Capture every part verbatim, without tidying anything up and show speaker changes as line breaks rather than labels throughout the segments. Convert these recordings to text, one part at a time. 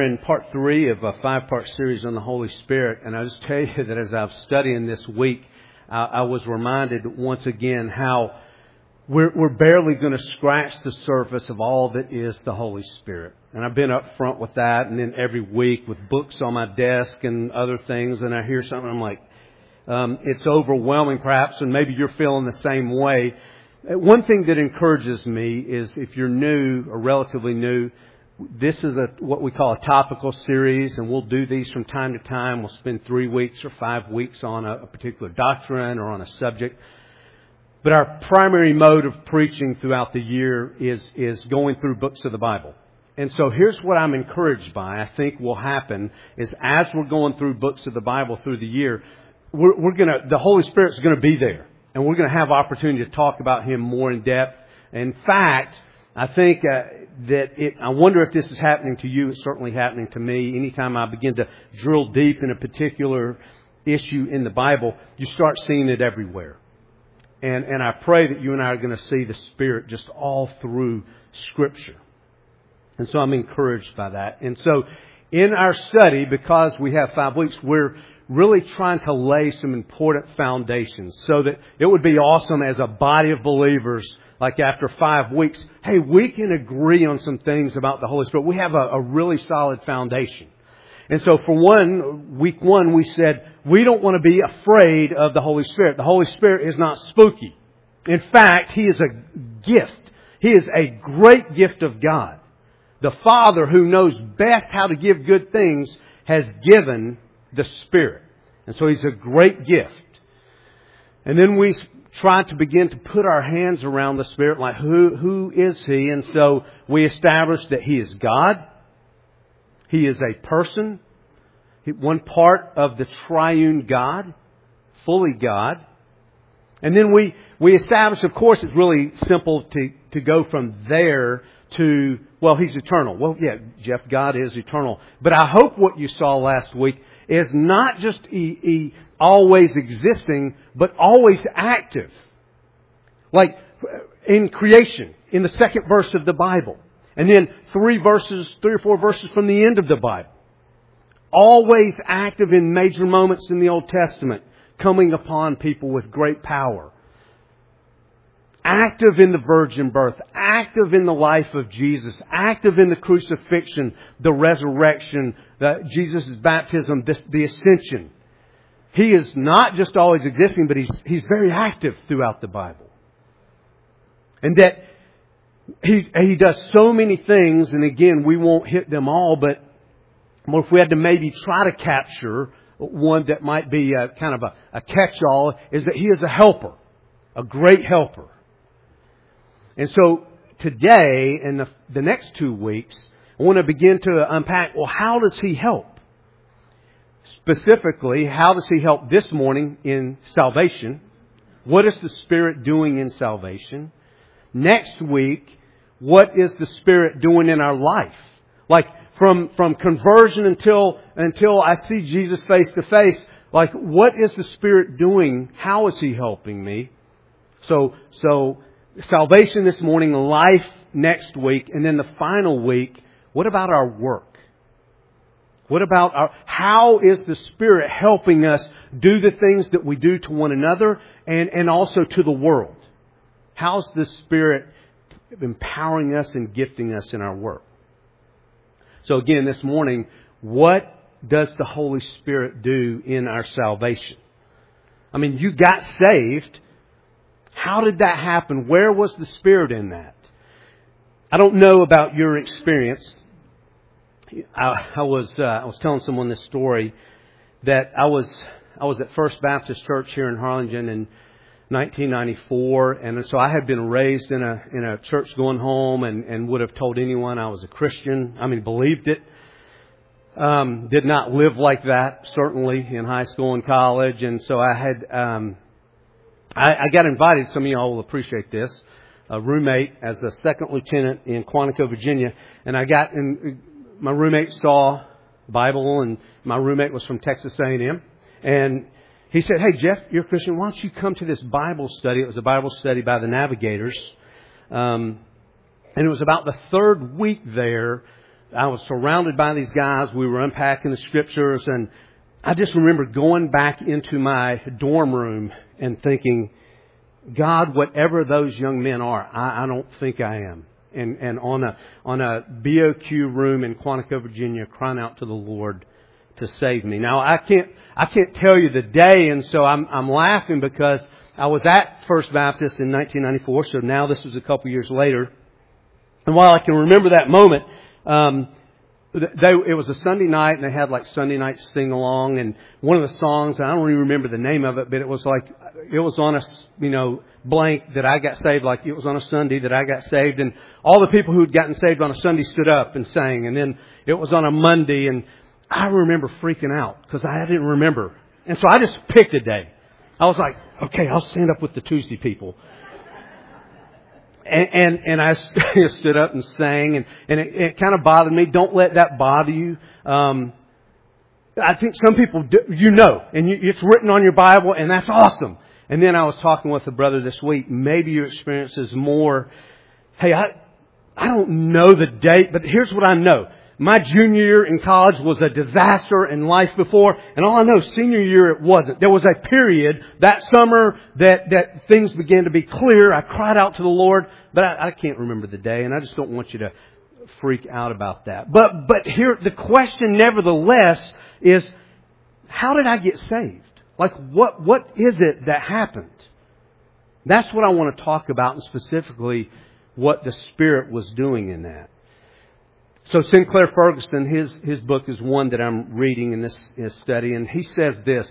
in part three of a five-part series on the Holy Spirit, and I just tell you that as I've studying this week, I, I was reminded once again how we're, we're barely going to scratch the surface of all that is the Holy Spirit. And I've been up front with that, and then every week with books on my desk and other things, and I hear something, I'm like, um, it's overwhelming perhaps, and maybe you're feeling the same way. One thing that encourages me is if you're new or relatively new, this is a what we call a topical series, and we'll do these from time to time. We'll spend three weeks or five weeks on a, a particular doctrine or on a subject. But our primary mode of preaching throughout the year is, is going through books of the Bible. And so here's what I'm encouraged by, I think will happen, is as we're going through books of the Bible through the year, we're, we're gonna, the Holy Spirit's going to be there. And we're going to have opportunity to talk about Him more in depth. In fact, I think uh, that it, I wonder if this is happening to you. It's certainly happening to me. Anytime I begin to drill deep in a particular issue in the Bible, you start seeing it everywhere. And, and I pray that you and I are going to see the Spirit just all through Scripture. And so I'm encouraged by that. And so in our study, because we have five weeks, we're really trying to lay some important foundations so that it would be awesome as a body of believers. Like after five weeks, hey, we can agree on some things about the Holy Spirit. We have a, a really solid foundation. And so for one, week one, we said, we don't want to be afraid of the Holy Spirit. The Holy Spirit is not spooky. In fact, He is a gift. He is a great gift of God. The Father, who knows best how to give good things, has given the Spirit. And so He's a great gift. And then we try to begin to put our hands around the Spirit, like who who is He? And so we established that He is God. He is a person, one part of the triune God, fully God. And then we, we established, of course, it's really simple to, to go from there to, well, He's eternal. Well, yeah, Jeff, God is eternal. But I hope what you saw last week is not just he, he always existing, but always active. Like in creation, in the second verse of the Bible. And then three verses, three or four verses from the end of the Bible. Always active in major moments in the Old Testament, coming upon people with great power. Active in the virgin birth, active in the life of Jesus, active in the crucifixion, the resurrection, the, Jesus' baptism, this, the ascension. He is not just always existing, but He's, He's very active throughout the Bible. And that He, He does so many things, and again, we won't hit them all, but well, if we had to maybe try to capture one that might be a, kind of a, a catch-all, is that He is a helper, a great helper. And so today and the, the next two weeks, I want to begin to unpack, well, how does He help? Specifically, how does He help this morning in salvation? What is the Spirit doing in salvation? Next week, what is the Spirit doing in our life? Like from, from conversion until, until I see Jesus face to face, like what is the Spirit doing? How is He helping me? So, so, salvation this morning, life next week, and then the final week, what about our work? What about our, how is the Spirit helping us do the things that we do to one another and, and also to the world? How's the Spirit empowering us and gifting us in our work? So again, this morning, what does the Holy Spirit do in our salvation? I mean, you got saved. How did that happen? Where was the Spirit in that? I don't know about your experience. I, I was uh, I was telling someone this story that I was I was at First Baptist Church here in Harlingen in nineteen ninety-four, and so I had been raised in a in a church going home, and, and would have told anyone I was a Christian. I mean, believed it. Um, did not live like that, certainly in high school and college, and so I had. Um, I, I got invited, some of y'all will appreciate this, a roommate as a second lieutenant in Quantico, Virginia. And I got in, my roommate saw Bible, and my roommate was from Texas A and M. And he said, hey, Jeff, you're a Christian. Why don't you come to this Bible study? It was a Bible study by the Navigators. Um, and it was about the third week there. I was surrounded by these guys. We were unpacking the scriptures, and I just remember going back into my dorm room and thinking, God, whatever those young men are, I, I don't think I am. And, and on a on a B O Q room in Quantico, Virginia, crying out to the Lord to save me. Now I can't I can't tell you the day, and so I'm I'm laughing because I was at First Baptist in nineteen ninety-four. So now this was a couple years later, and while I can remember that moment, um, they it was a Sunday night, and they had like Sunday night sing along, and one of the songs, I don't even remember the name of it, but it was like it was on a you know blank that I got saved, like it was on a Sunday that I got saved, and all the people who'd gotten saved on a Sunday stood up and sang, and then it was on a Monday, and I remember freaking out because I didn't remember. And so I just picked a day. I was like, okay, I'll stand up with the Tuesday people. And, and, and I stood up and sang, and, and it, it kind of bothered me. Don't let that bother you. Um, I think some people, do, you know, and you, it's written on your Bible, and that's awesome. And then I was talking with a brother this week. Maybe your experience is more, hey, I, I don't know the date, but here's what I know. My junior year in college was a disaster in life before, and all I know, senior year it wasn't. There was a period that summer that, that things began to be clear. I cried out to the Lord, but I, I can't remember the day, and I just don't want you to freak out about that. But, but here, the question nevertheless is, how did I get saved? Like, what, what is it that happened? That's what I want to talk about, and specifically what the Spirit was doing in that. So Sinclair Ferguson, his his book is one that I'm reading in this, in this study, and he says this: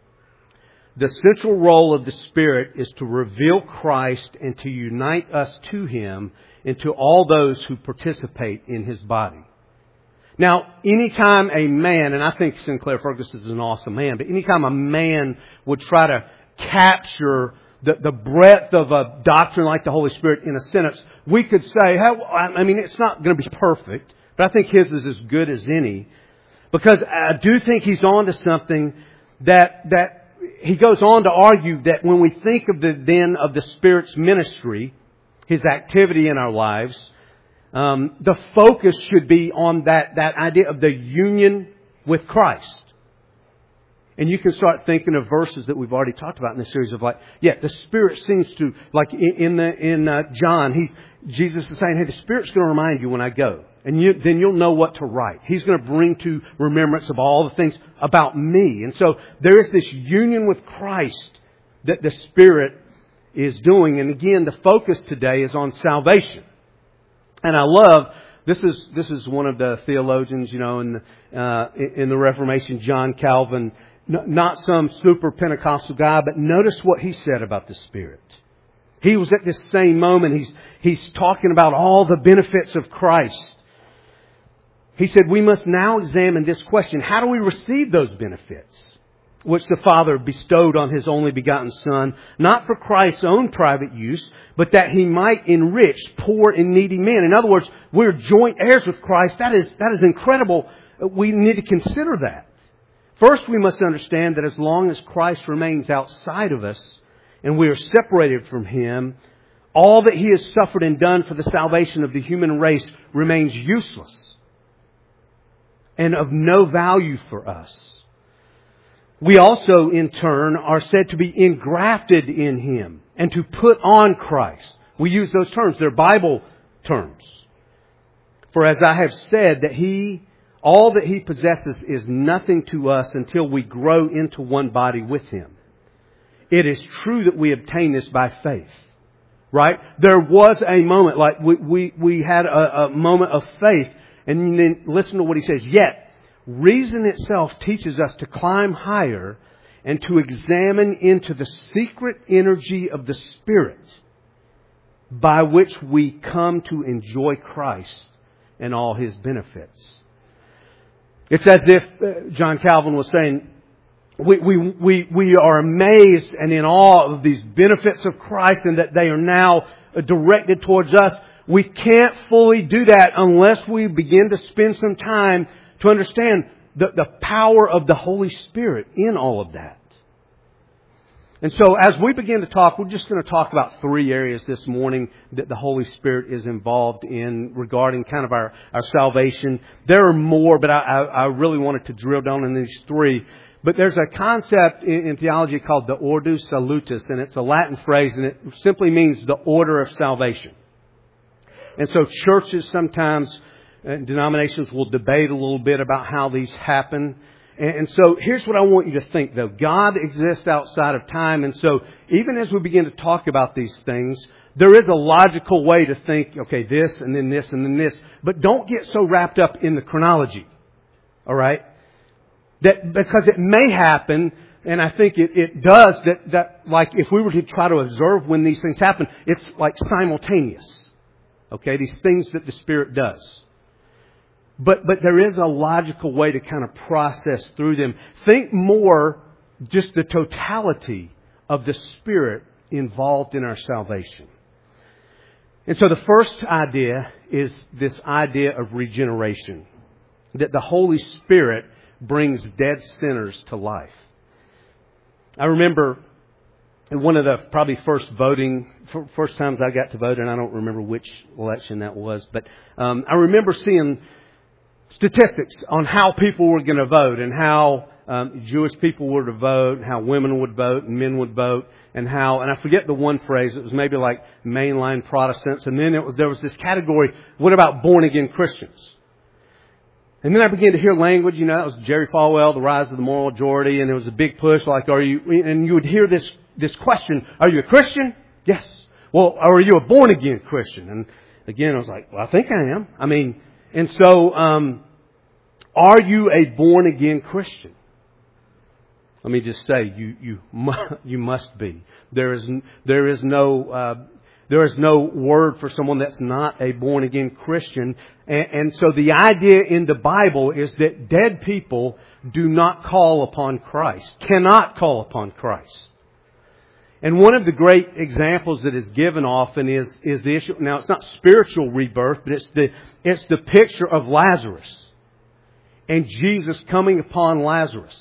the central role of the Spirit is to reveal Christ and to unite us to Him and to all those who participate in His body. Now, anytime a man, and I think Sinclair Ferguson is an awesome man, but anytime a man would try to capture the, the breadth of a doctrine like the Holy Spirit in a sentence, we could say, I mean, it's not going to be perfect, but I think his is as good as any, because I do think he's on to something that that he goes on to argue that when we think of the then of the Spirit's ministry, His activity in our lives, um, the focus should be on that that idea of the union with Christ. And you can start thinking of verses that we've already talked about in this series of like, yeah, the Spirit seems to, like in, in the in uh, John, he's Jesus is saying, hey, the Spirit's going to remind you when I go. And you, then you'll know what to write. He's going to bring to remembrance of all the things about me. And so there is this union with Christ that the Spirit is doing. And again, the focus today is on salvation. And I love, this is this is one of the theologians, you know, in the, uh, in the Reformation, John Calvin, not some super Pentecostal guy, but notice what he said about the Spirit. He was at this same moment. He's, he's talking about all the benefits of Christ. He said, we must now examine this question. How do we receive those benefits which the Father bestowed on His only begotten Son, not for Christ's own private use, but that He might enrich poor and needy men? In other words, we're joint heirs with Christ. That is, that is incredible. We need to consider that. First, we must understand that as long as Christ remains outside of us and we are separated from Him, all that He has suffered and done for the salvation of the human race remains useless and of no value for us. We also, in turn, are said to be engrafted in Him and to put on Christ. We use those terms. They're Bible terms. For as I have said, that He, all that He possesses is nothing to us until we grow into one body with Him. It is true that we obtain this by faith. Right? There was a moment, like we, we, we had a, a moment of faith. And then listen to what he says. Yet, reason itself teaches us to climb higher and to examine into the secret energy of the Spirit by which we come to enjoy Christ and all His benefits. It's as if uh, John Calvin was saying, we, we, we, we are amazed and in awe of these benefits of Christ and that they are now directed towards us. We can't fully do that unless we begin to spend some time to understand the, the power of the Holy Spirit in all of that. And so as we begin to talk, we're just going to talk about three areas this morning that the Holy Spirit is involved in regarding kind of our, our salvation. There are more, but I, I, I really wanted to drill down on these three. But there's a concept in, in theology called the Ordo Salutis, and it's a Latin phrase, and it simply means the order of salvation. And so churches sometimes, and denominations will debate a little bit about how these happen. And so here's what I want you to think, though. God exists outside of time. And so even as we begin to talk about these things, there is a logical way to think, okay, this and then this and then this. But don't get so wrapped up in the chronology. All right? That because it may happen, and I think it, it does, that, that like if we were to try to observe when these things happen, it's like simultaneous. Okay? These things that the Spirit does. But but there is a logical way to kind of process through them. Think more just the totality of the Spirit involved in our salvation. And so the first idea is this idea of regeneration. That the Holy Spirit brings dead sinners to life. I remember in one of the probably first voting, first times I got to vote, and I don't remember which election that was, but um, I remember seeing statistics on how people were going to vote and how um, Jewish people were to vote, and how women would vote and men would vote, and how, and I forget the one phrase, it was maybe like mainline Protestants, and then it was there was this category, what about born again Christians? And then I began to hear language, you know, that was Jerry Falwell, The Rise of the Moral Majority, and there was a big push like, are you, and you would hear this, this question, are you a Christian? Yes. Well, are you a born again Christian? And again, I was like, well, I think I am. I mean, and so, um, are you a born-again Christian? Let me just say, you you mu- you must be. There is there is no uh, there is no word for someone that's not a born-again Christian. And, and so the idea in the Bible is that dead people do not call upon Christ, cannot call upon Christ. And one of the great examples that is given often is, is the issue. Now, it's not spiritual rebirth, but it's the, it's the picture of Lazarus and Jesus coming upon Lazarus.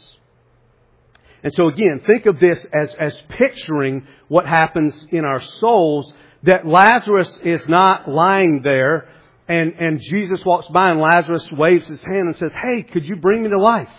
And so again, think of this as, as picturing what happens in our souls, that Lazarus is not lying there and, and Jesus walks by and Lazarus waves his hand and says, hey, could you bring me to life?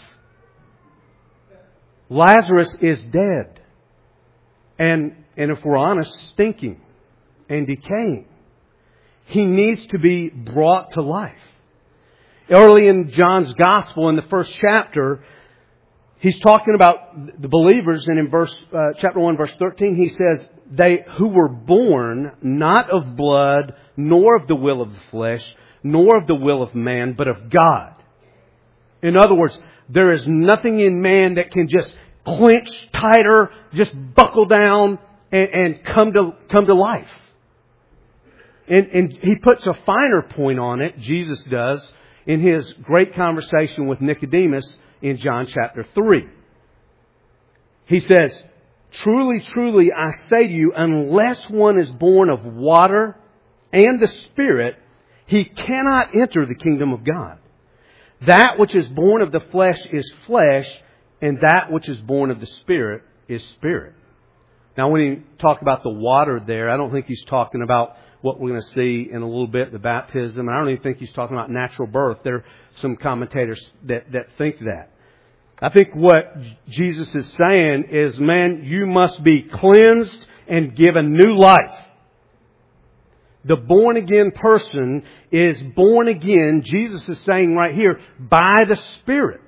Lazarus is dead. And, and if we're honest, stinking and decaying. He needs to be brought to life. Early in John's Gospel, in the first chapter, he's talking about the believers, and in verse uh, chapter one, verse thirteen, he says, "They who were born not of blood, nor of the will of the flesh, nor of the will of man, but of God." In other words, there is nothing in man that can just clench tighter, just buckle down and, and come to come to life. And, and he puts a finer point on it, Jesus does, in his great conversation with Nicodemus in John chapter three. He says, "Truly, truly, I say to you, unless one is born of water and the Spirit, he cannot enter the kingdom of God. That which is born of the flesh is flesh, and that which is born of the Spirit is spirit." Now, when you talk about the water there, I don't think he's talking about what we're going to see in a little bit, the baptism. I don't even think he's talking about natural birth. There are some commentators that, that think that. I think what Jesus is saying is, man, you must be cleansed and given new life. The born-again person is born again, Jesus is saying right here, by the Spirit.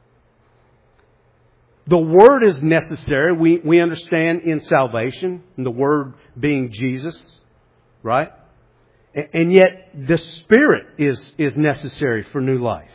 The Word is necessary. We, we understand in salvation, and the Word being Jesus, right? And, and yet the Spirit is, is necessary for new life.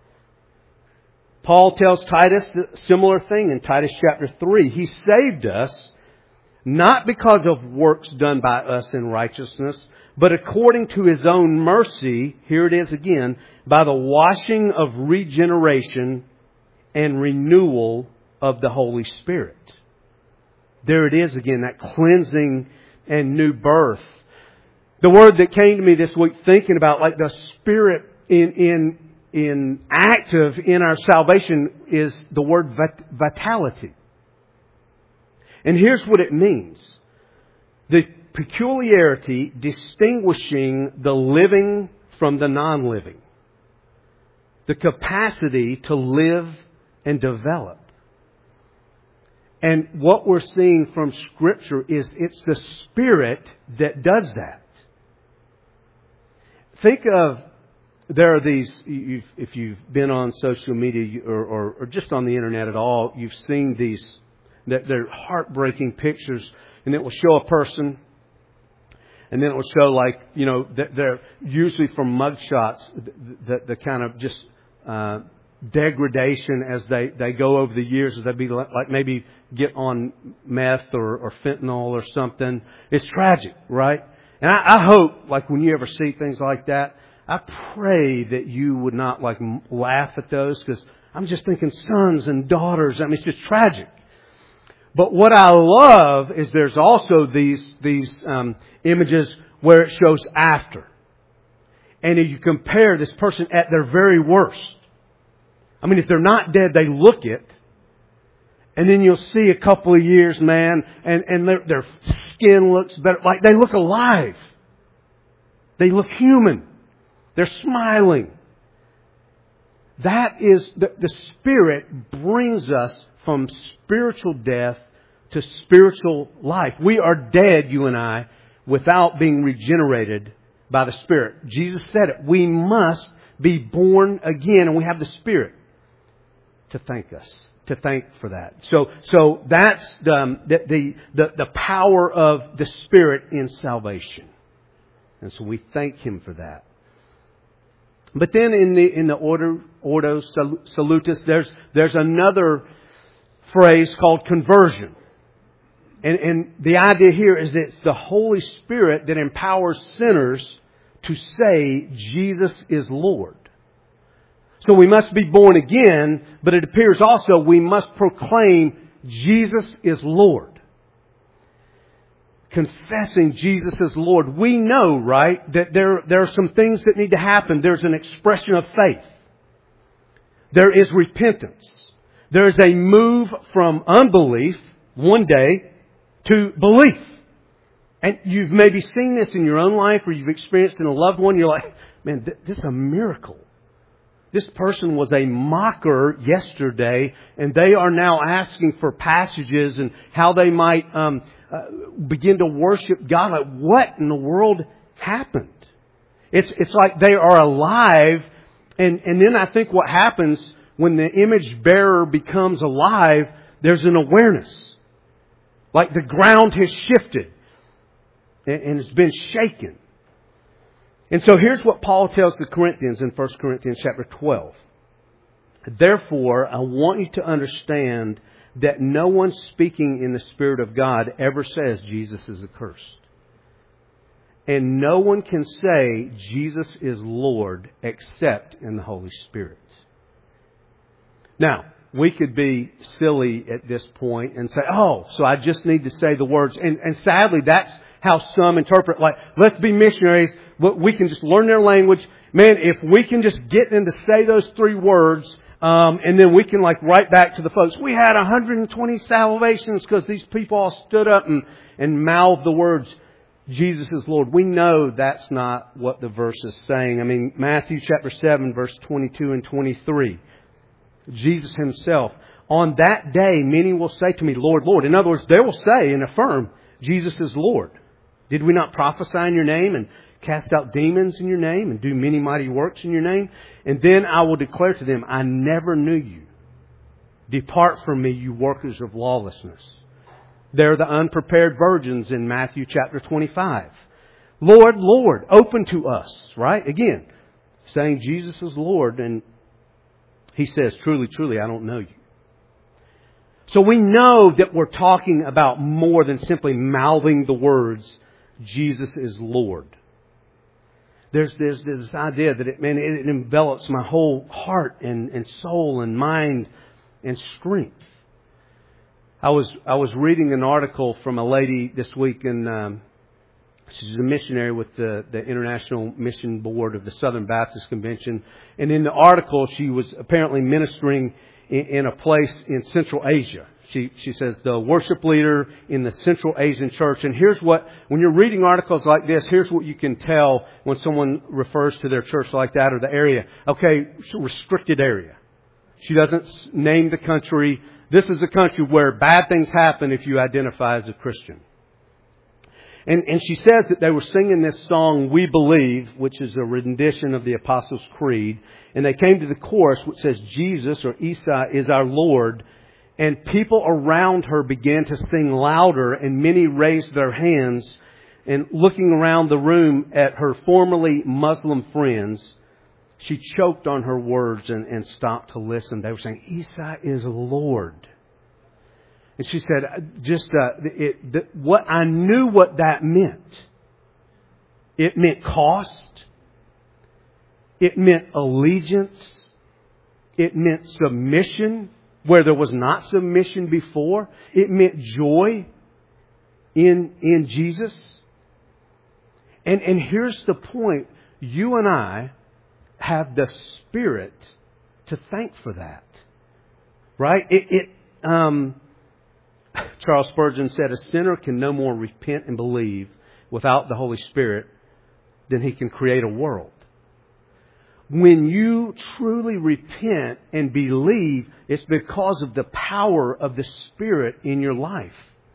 Paul tells Titus a similar thing in Titus chapter three. He saved us not because of works done by us in righteousness, but according to His own mercy, here it is again, by the washing of regeneration and renewal of the Holy Spirit. There it is again, that cleansing and new birth. The word that came to me this week thinking about like the Spirit in, in, in active in our salvation is the word vit- vitality. And here's what it means. The peculiarity distinguishing the living from the non-living. The capacity to live and develop. And what we're seeing from Scripture is it's the Spirit that does that. Think of, there are these, you've, if you've been on social media or, or, or just on the internet at all, you've seen these, that they're heartbreaking pictures, and it will show a person, and then it will show like, you know, they're usually from mugshots, the, the kind of just uh, degradation as they, they go over the years, as they be like, like maybe get on meth or, or fentanyl or something. It's tragic, right? And I, I hope, like, when you ever see things like that, I pray that you would not, like, laugh at those, because I'm just thinking sons and daughters. I mean, it's just tragic. But what I love is there's also these these um, images where it shows after. And if you compare this person at their very worst. I mean, if they're not dead, they look it. And then you'll see a couple of years, man, and, and their, their skin looks better. Like, they look alive. They look human. They're smiling. That is, the, the Spirit brings us from spiritual death to spiritual life. We are dead, you and I, without being regenerated by the Spirit. Jesus said it. We must be born again, and we have the Spirit to thank us. To thank for that. So, so that's the, the, the, the power of the Spirit in salvation. And so we thank Him for that. But then in the, in the order, ordo salutis, there's, there's another phrase called conversion. And, and the idea here is that it's the Holy Spirit that empowers sinners to say Jesus is Lord. So we must be born again, but it appears also we must proclaim Jesus is Lord. Confessing Jesus as Lord. We know, right, that there, there are some things that need to happen. There's an expression of faith. There is repentance. There is a move from unbelief one day to belief. And you've maybe seen this in your own life or you've experienced in a loved one. You're like, man, th- this is a miracle. This person was a mocker yesterday, and they are now asking for passages and how they might um, uh, begin to worship God. Like, what in the world happened? It's it's like they are alive, and, and then I think what happens when the image bearer becomes alive, there's an awareness. Like the ground has shifted, and, and it's been shaken. And so here's what Paul tells the Corinthians in First Corinthians chapter twelve. Therefore, I want you to understand that no one speaking in the Spirit of God ever says Jesus is accursed. And no one can say Jesus is Lord except in the Holy Spirit. Now, we could be silly at this point and say, oh, so I just need to say the words. And, and sadly, that's how some interpret, like, let's be missionaries. We can just learn their language. Man, if we can just get them to say those three words, um, and then we can like write back to the folks, we had one hundred twenty salvations because these people all stood up and, and mouthed the words, Jesus is Lord. We know that's not what the verse is saying. I mean, Matthew chapter seven, verse twenty-two and twenty-three. Jesus Himself, on that day, many will say to me, Lord, Lord. In other words, they will say and affirm, Jesus is Lord. Did we not prophesy in your name and cast out demons in your name and do many mighty works in your name? And then I will declare to them, I never knew you. Depart from me, you workers of lawlessness. They're the unprepared virgins in Matthew chapter twenty-five. Lord, Lord, open to us, right? Again, saying Jesus is Lord. And He says, truly, truly, I don't know you. So we know that we're talking about more than simply mouthing the words, Jesus is Lord. There's, there's this idea that it, man, it envelops my whole heart and, and soul and mind and strength. I was I was reading an article from a lady this week, and um, she's a missionary with the, the International Mission Board of the Southern Baptist Convention. And in the article, she was apparently ministering in, in a place in Central Asia. She, she says the worship leader in the Central Asian church. And here's what, when you're reading articles like this, here's what you can tell when someone refers to their church like that or the area. Okay, restricted area. She doesn't name the country. This is a country where bad things happen if you identify as a Christian. And, and she says that they were singing this song, We Believe, which is a rendition of the Apostles' Creed. And they came to the chorus, which says, Jesus, or Isa, is our Lord. And people around her began to sing louder, and many raised their hands. And looking around the room at her formerly Muslim friends, she choked on her words and, and stopped to listen. They were saying, Isa is Lord. And she said, just uh, it, the, what I knew what that meant. It meant cost. It meant allegiance. It meant submission where there was not submission before. It meant joy in in Jesus. And and here's the point: you and I have the Spirit to thank for that, right? It. it um, Charles Spurgeon said, a sinner can no more repent and believe without the Holy Spirit than he can create a world. When you truly repent and believe, it's because of the power of the Spirit in your life.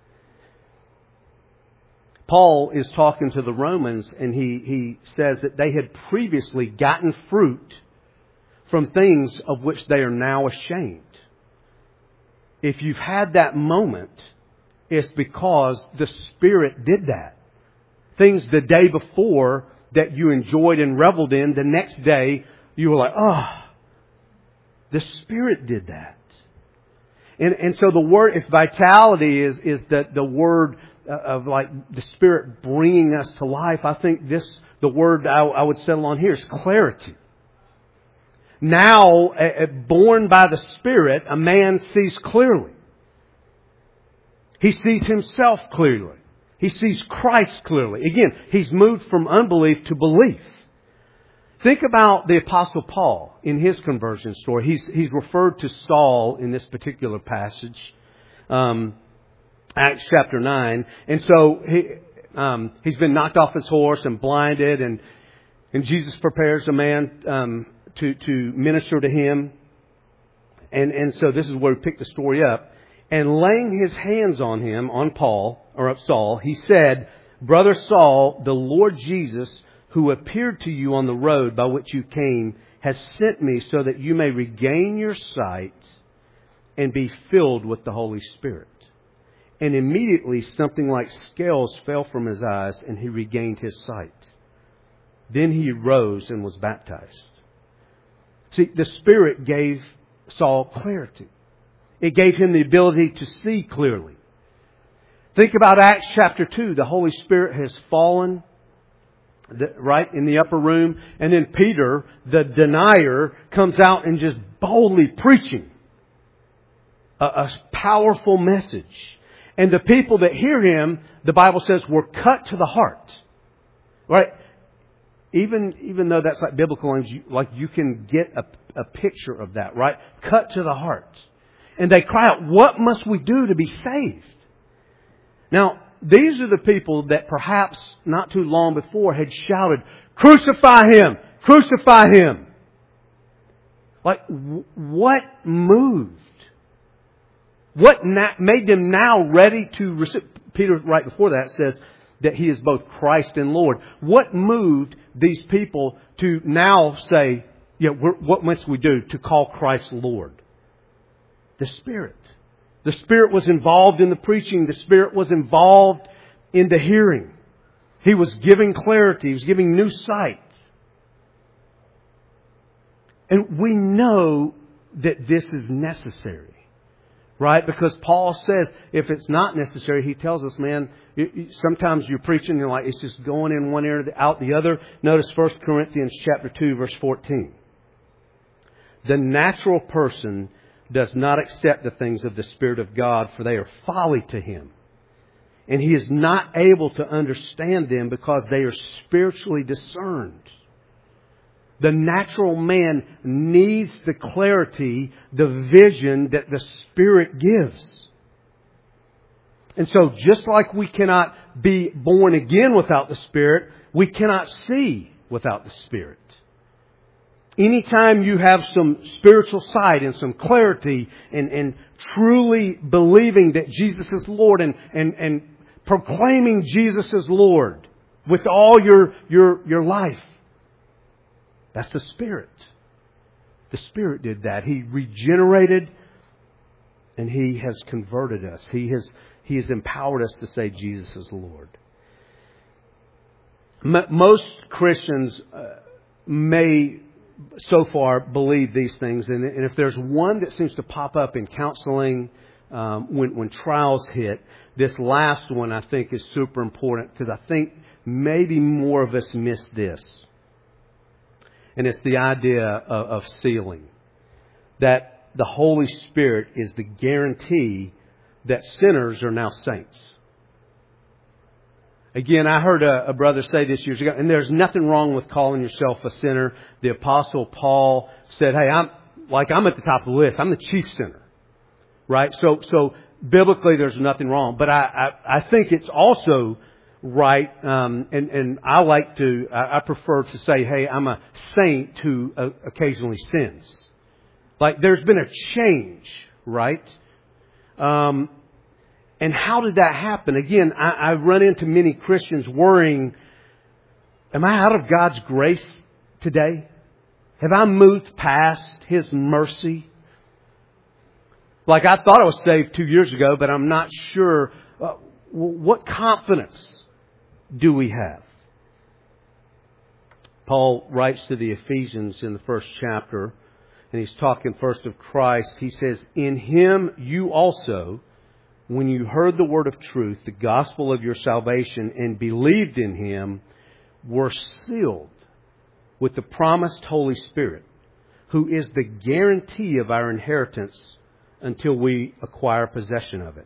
Paul is talking to the Romans, and he, he says that they had previously gotten fruit from things of which they are now ashamed. If you've had that moment, it's because the Spirit did that. Things the day before that you enjoyed and reveled in, the next day you were like, oh, the Spirit did that. And and so the word, if vitality is, is the, the word of like the Spirit bringing us to life, I think this, the word I, I would settle on here is clarity. Now, uh, born by the Spirit, a man sees clearly. He sees himself clearly. He sees Christ clearly. Again, he's moved from unbelief to belief. Think about the Apostle Paul in his conversion story. He's, he's referred to Saul in this particular passage, um, Acts chapter nine. And so he, um, he's been knocked off his horse and blinded, and, and Jesus prepares a man um, to, to minister to him. And, and so this is where we pick the story up. And laying his hands on him, on Paul, or Saul, he said, Brother Saul, the Lord Jesus, who appeared to you on the road by which you came, has sent me so that you may regain your sight and be filled with the Holy Spirit. And immediately something like scales fell from his eyes, and he regained his sight. Then he rose and was baptized. See, the Spirit gave Saul clarity. It gave him the ability to see clearly. Think about Acts chapter two. The Holy Spirit has fallen right in the upper room. And then Peter, the denier, comes out and just boldly preaching a, a powerful message. And the people that hear him, the Bible says, were cut to the heart. Right? Even, even though that's like biblical language, like you can get a, a picture of that, right? Cut to the heart. And they cry out, what must we do to be saved? Now, these are the people that perhaps not too long before had shouted, crucify him! Crucify him! Like, w- what moved? What na- made them now ready to receive? Peter, right before that, says that he is both Christ and Lord. What moved these people to now say, yeah, we're, what must we do to call Christ Lord? The Spirit. The Spirit was involved in the preaching. The Spirit was involved in the hearing. He was giving clarity. He was giving new sight. And we know that this is necessary. Right? Because Paul says if it's not necessary, he tells us, man, sometimes you're preaching and you're like, it's just going in one ear out the other. Notice First Corinthians chapter two, verse fourteen. The natural person does not accept the things of the Spirit of God, for they are folly to him. And he is not able to understand them because they are spiritually discerned. The natural man needs the clarity, the vision that the Spirit gives. And so just like we cannot be born again without the Spirit, we cannot see without the Spirit. Anytime you have some spiritual sight and some clarity and, and truly believing that Jesus is Lord and, and, and proclaiming Jesus as Lord with all your, your, your life, that's the Spirit. The Spirit did that. He regenerated and He has converted us. He has, He has empowered us to say Jesus is Lord. M- most Christians uh, may so far believe these things. And, and if there's one that seems to pop up in counseling um, when, when trials hit, this last one I think is super important because I think maybe more of us miss this. And it's the idea of, of sealing. That the Holy Spirit is the guarantee that sinners are now saints. Again, I heard a, a brother say this years ago, and there's nothing wrong with calling yourself a sinner. The Apostle Paul said, hey, I'm like I'm at the top of the list. I'm the chief sinner. Right? So so biblically there's nothing wrong. But I, I, I think it's also right, um, and, and I like to, I, I prefer to say, hey, I'm a saint who uh, occasionally sins. Like there's been a change, right? Um, and how did that happen? Again, I, I run into many Christians worrying, am I out of God's grace today? Have I moved past His mercy? Like I thought I was saved two years ago, but I'm not sure. Uh, what confidence do we have? Paul writes to the Ephesians in the first chapter, and he's talking first of Christ. He says, in Him you also, when you heard the word of truth, the gospel of your salvation, and believed in Him, were sealed with the promised Holy Spirit, who is the guarantee of our inheritance until we acquire possession of it.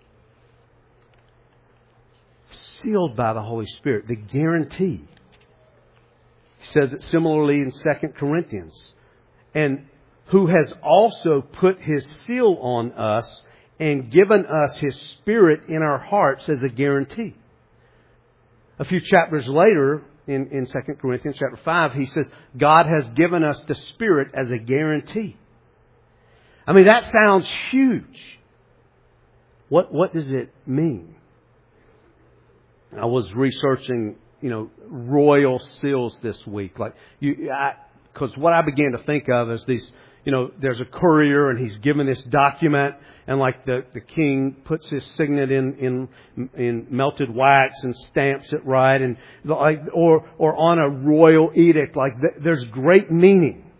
Sealed by the Holy Spirit, the guarantee. He says it similarly in Second Corinthians. And who has also put His seal on us and given us His Spirit in our hearts as a guarantee. A few chapters later, in, in Second Corinthians chapter five, he says, God has given us the Spirit as a guarantee. I mean, that sounds huge. What, what does it mean? I was researching, you know, royal seals this week. Like, you, I, because what I began to think of is these, you know, there's a courier and he's given this document, and like the, the king puts his signet in, in in melted wax and stamps it right, and like or or on a royal edict. Like th- there's great meaning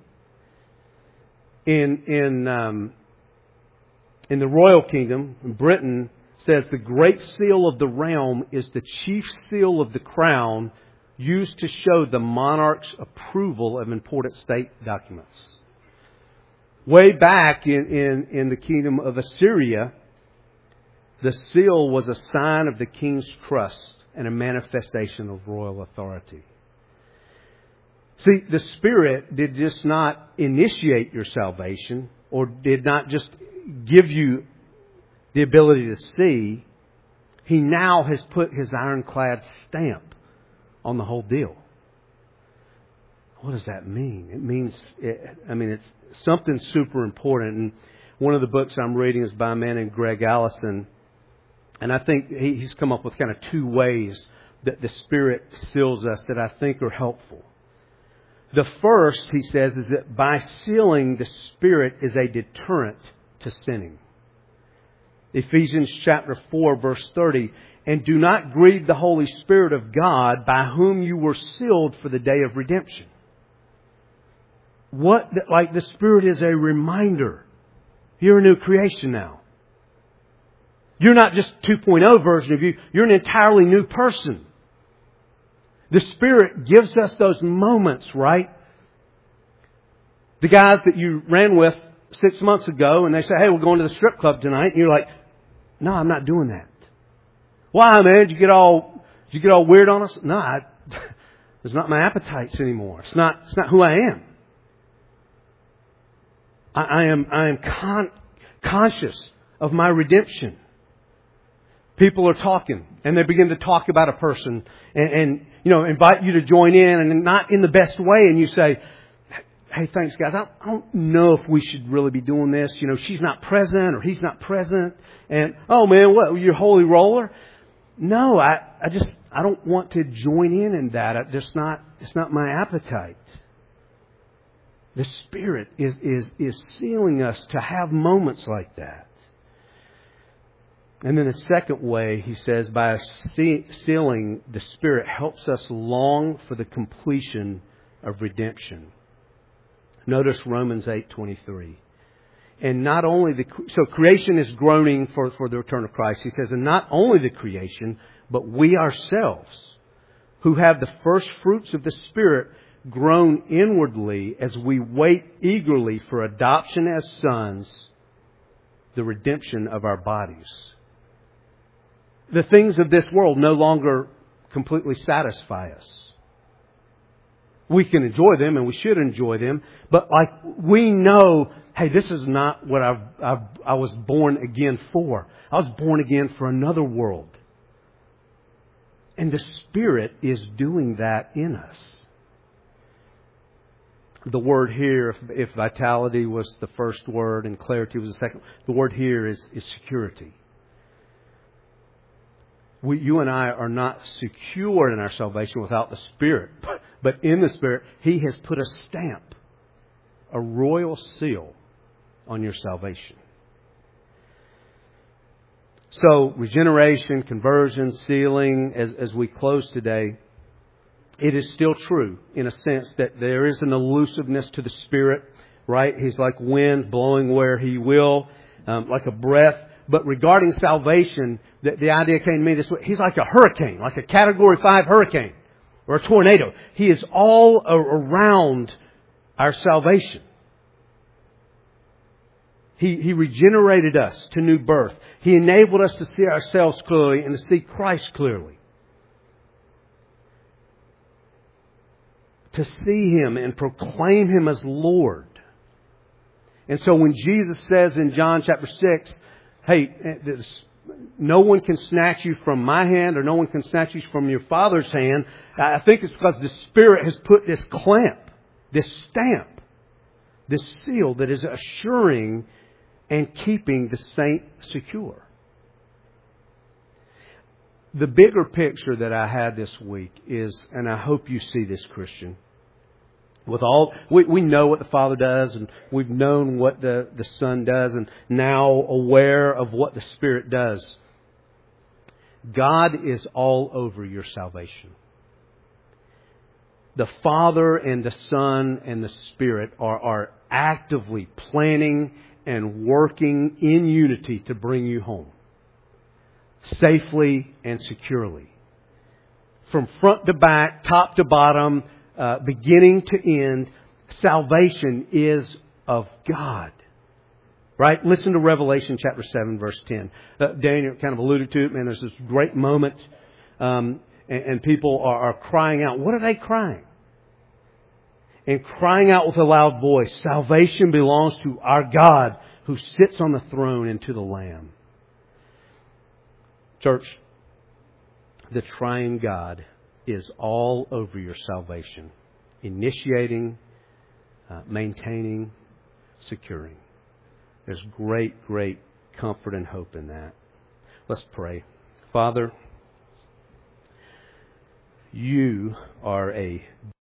in in um, in the royal kingdom in Britain. Says the great seal of the realm is the chief seal of the crown, used to show the monarch's approval of important state documents. Way back in, in, in the kingdom of Assyria, the seal was a sign of the king's trust and a manifestation of royal authority. See, the Spirit did just not initiate your salvation, or did not just give you the ability to see. He now has put His ironclad stamp on the whole deal. What does that mean? It means, it, I mean, it's something super important. And one of the books I'm reading is by a man named Greg Allison. And I think he, he's come up with kind of two ways that the Spirit seals us that I think are helpful. The first, he says, is that by sealing, the Spirit is a deterrent to sinning. Ephesians chapter four, verse thirty, and do not grieve the Holy Spirit of God, by whom you were sealed for the day of redemption. What, like the Spirit is a reminder. You're a new creation now. You're not just two point oh version of you. You're an entirely new person. The Spirit gives us those moments, right? The guys that you ran with six months ago, and they say, hey, we're going to the strip club tonight. And you're like, no, I'm not doing that. Why, man? Did you get all, did you get all weird on us? No, I, it's not my appetites anymore. It's not, it's not who I am. I, I am, I am con, conscious of my redemption. People are talking, and they begin to talk about a person, and, and you know, invite you to join in, and not in the best way. And you say, "Hey, thanks, guys. I don't, I don't know if we should really be doing this. You know, she's not present, or he's not present." And oh man, what, you're holy roller? No, I, I just I don't want to join in in that. I just not. It's not my appetite. The Spirit is is is sealing us to have moments like that. And then the second way, he says, by sealing, the Spirit helps us long for the completion of redemption. Notice Romans eight twenty-three. And not only the... So creation is groaning for, for the return of Christ. He says, and not only the creation, but we ourselves, who have the first fruits of the Spirit, groan inwardly as we wait eagerly for adoption as sons, the redemption of our bodies. The things of this world no longer completely satisfy us. We can enjoy them, and we should enjoy them, but like we know, hey, this is not what I've, I've, I was born again for. I was born again for another world. And the Spirit is doing that in us. The word here, if, if vitality was the first word and clarity was the second, the word here is, is security. We, you and I are not secure in our salvation without the Spirit. But in the Spirit, He has put a stamp, a royal seal on your salvation. So, regeneration, conversion, sealing, as, as we close today, it is still true in a sense that there is an elusiveness to the Spirit, right? He's like wind blowing where He will, um, like a breath. But regarding salvation, the, the idea came to me this way. He's like a hurricane, like a Category five hurricane or a tornado. He is all around our salvation. He, he regenerated us to new birth. He enabled us to see ourselves clearly and to see Christ clearly. To see Him and proclaim Him as Lord. And so when Jesus says in John chapter six, hey, no one can snatch you from my hand, or no one can snatch you from your Father's hand, I think it's because the Spirit has put this clamp, this stamp, this seal that is assuring and keeping the saint secure. The bigger picture that I had this week is, and I hope you see this, Christian, with all, we, we know what the Father does, and we've known what the, the Son does, and now aware of what the Spirit does. God is all over your salvation. The Father and the Son and the Spirit are, are actively planning and working in unity to bring you home. Safely and securely. From front to back, top to bottom, uh, beginning to end, salvation is of God. Right? Listen to Revelation chapter seven, verse ten. Uh, Daniel kind of alluded to it. Man, there's this great moment, um, and, and people are, are crying out. What are they crying? And crying out with a loud voice, salvation belongs to our God who sits on the throne and to the Lamb. Church, the triune God is all over your salvation, initiating, uh, maintaining, securing. There's great, great comfort and hope in that. Let's pray. Father, You are a